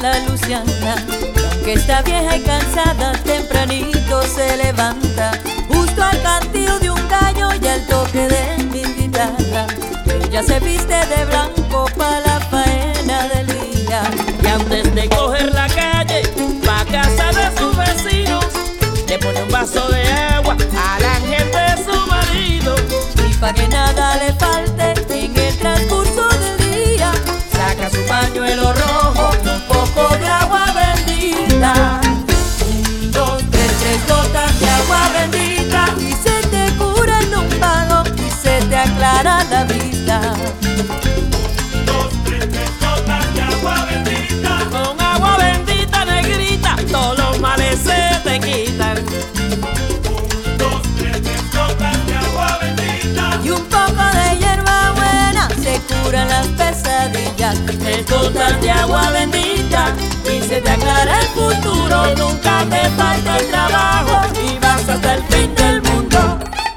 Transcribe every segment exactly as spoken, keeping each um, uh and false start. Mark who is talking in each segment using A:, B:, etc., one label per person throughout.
A: Santa Luciana. Y aunque está vieja y cansada, tempranito se levanta, justo al cantillo de un gallo y al toque de mi guitarra. Ella se viste de blanco pa' la faena del día,
B: y antes de coger la calle pa' casa de sus vecinos, le pone un vaso de agua al ángel de su marido.
A: y pa' que nada le falte en el transcurso del día,
B: Saca su pañuelo rojo
A: y un poco de agua bendita. Un, dos, tres, tres gotas de agua bendita, y se te cura el lumbago y se te aclara la vista.
C: Dos, tres, tres gotas de agua bendita.
B: con agua bendita negrita, todos los males se te quitan.
C: Un, dos, tres, tres gotas de agua bendita.
A: Y un poco de hierba buena se curan las pesadillas.
B: Tres gotas de agua bendita y se te aclara el futuro. Nunca te falta el trabajo y vas hasta el fin del mundo.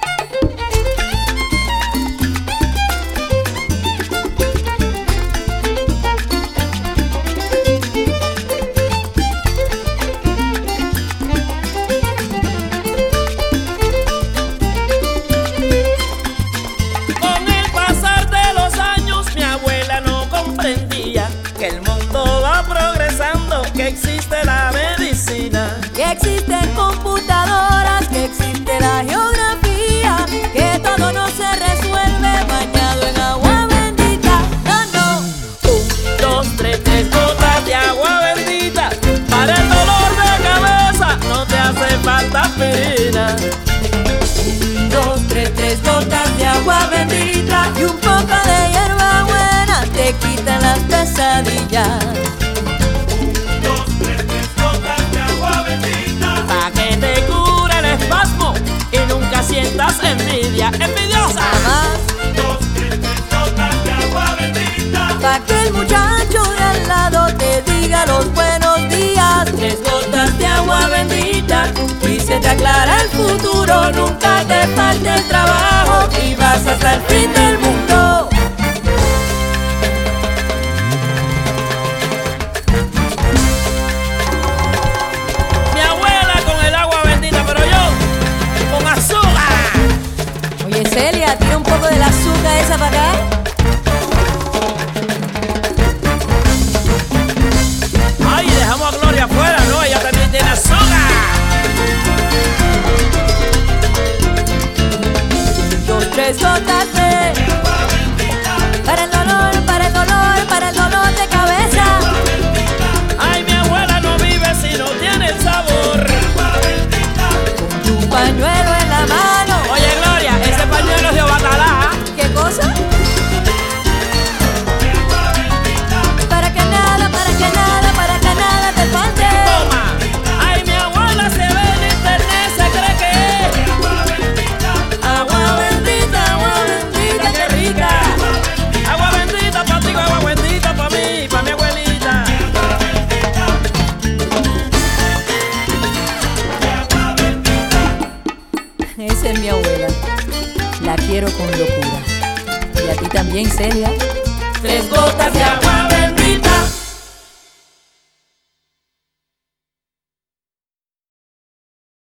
B: Con el pasar de los años mi abuela no comprendía que el mundo va progresando, que existe la medicina.
A: Que existen computadoras, que existe la geografía, que todo no se resuelve bañado en agua bendita. No, no.
B: Un, dos, tres, tres gotas de agua bendita. Para el dolor de cabeza no te hace falta aspirina.
A: Un, dos, tres, tres gotas de agua bendita, y un poco de hierba buena te quitan las pesadillas.
C: Dos, tres, tres gotas de agua bendita.
B: Pa' que te cure el espasmo y nunca sientas envidia. ¡Envidiosa!
A: Jamás.
C: Dos, tres, tres gotas de agua bendita.
A: Pa' que el muchacho de al lado te diga los buenos días.
B: Tres gotas de agua bendita
A: Y se te aclara el futuro, nunca te falte el trabajo y vas hasta el fin del mundo.
B: Mi abuela con el agua bendita, pero yo con azúcar.
A: Oye Celia, tira un poco de la azúcar esa para acá.
B: Ay, dejamos a Gloria afuera, ¿no? Ella también tiene azúcar.
A: Dos, tres gotas de
C: Agua bendita.
A: para el dolor, para el dolor, para el dolor de cabeza.
B: Ay, mi abuela no vive si no tiene el sabor.
C: Agua bendita.
A: Con tu pañuelo en la mano.
B: Oye, Gloria, ese pañuelo es de Batalá.
A: ¿Qué cosa?
C: Agua bendita.
A: Para que nada, para que nada, para que nada te falte.
B: Toma. Ay, mi abuela se ve en internet, se cree que es
C: Agua bendita.
B: agua bendita, agua bendita, qué rica. Agua bendita pa' ti, agua bendita pa' mí, pa' mi abuelita.
C: Agua bendita. Agua bendita.
A: Esa es mi abuela. La quiero con locura. Y a ti también, Celia.
B: Tres gotas de agua bendita.